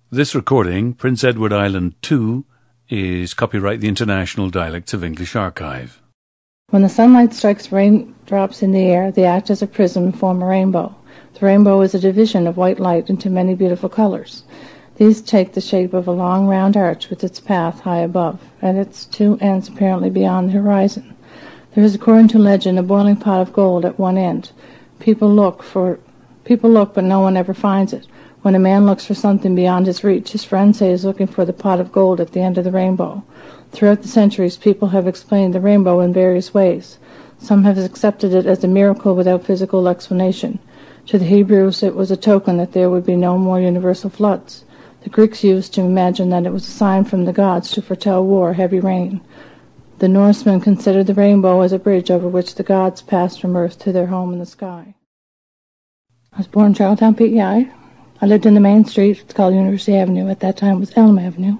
This recording, Prince Edward Island 2, is copyright the International Dialects of English Archive. When the sunlight strikes raindrops in the air, they act as a prism and form a rainbow. The rainbow is a division of white light into many beautiful colors. These take the shape of a long round arch with its path high above, and its two ends apparently beyond the horizon. There is, according to legend, a boiling pot of gold at one end. People look, but no one ever finds it. When a man looks for something beyond his reach, his friends say he is looking for the pot of gold at the end of the rainbow. Throughout the centuries, people have explained the rainbow in various ways. Some have accepted it as a miracle without physical explanation. To the Hebrews, it was a token that there would be no more universal floods. The Greeks used to imagine that it was a sign from the gods to foretell war, heavy rain. The Norsemen considered the rainbow as a bridge over which the gods passed from earth to their home in the sky. I was born in Charlottetown, PEI. I lived in the main street. It's called University Avenue. At that time, it was Elm Avenue.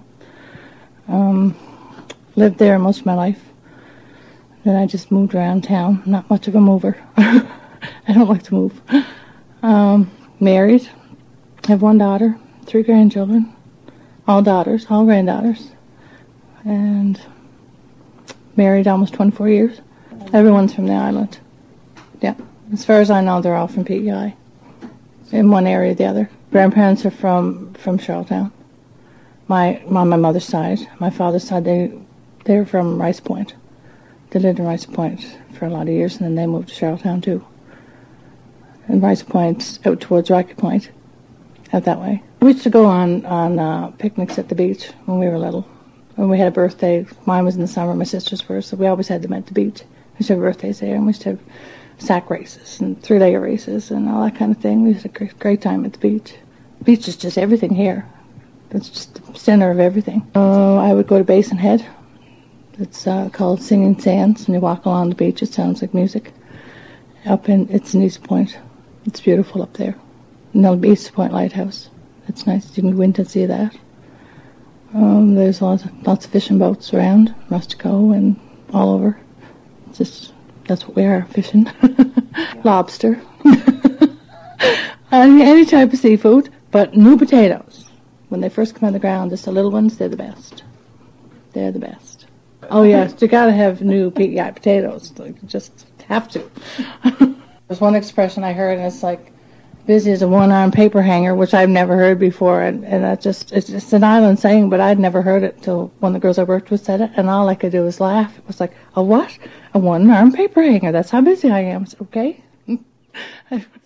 Lived there most of my life. Then I just moved around town. Not much of a mover. I don't like to move. Married. Have one daughter, 3 grandchildren. All daughters, all granddaughters. And married almost 24 years. Everyone's from the island. Yeah. As far as I know, they're all from PEI. In one area or the other. Grandparents are from Charlottetown. On my mother's side. My father's side, they're from Rice Point. They lived in Rice Point for a lot of years, and then they moved to Charlottetown too. And Rice Point out towards Rocky Point, out that way. We used to go on picnics at the beach when we were little. When we had a birthday, mine was in the summer, my sister's were, so we always had them at the beach. We used to have birthdays there, and we used to have sack races and 3-legged races and all that kind of thing. We had a great time at the beach. The beach is just everything here. It's just the center of everything. I would go to Basin Head. It's called Singing Sands, and you walk along the beach. It sounds like music. It's in East Point. It's beautiful up there. And there'll be East Point Lighthouse. It's nice. You can go in to see that. There's lots of fishing boats around, Rustico and all over. It's just, that's what we are, fishing. Lobster. Any type of seafood, but new potatoes. When they first come out of the ground, just the little ones, they're the best. They're the best. Oh, yes, you got to have new PEI potatoes. You just have to. There's one expression I heard, and it's like, busy as a one-armed paper hanger, which I've never heard before, and it's just an island saying, but I'd never heard it till one of the girls I worked with said it, and all I could do was laugh. It was like, a what? A one-armed paper hanger. That's how busy I am. I said, okay.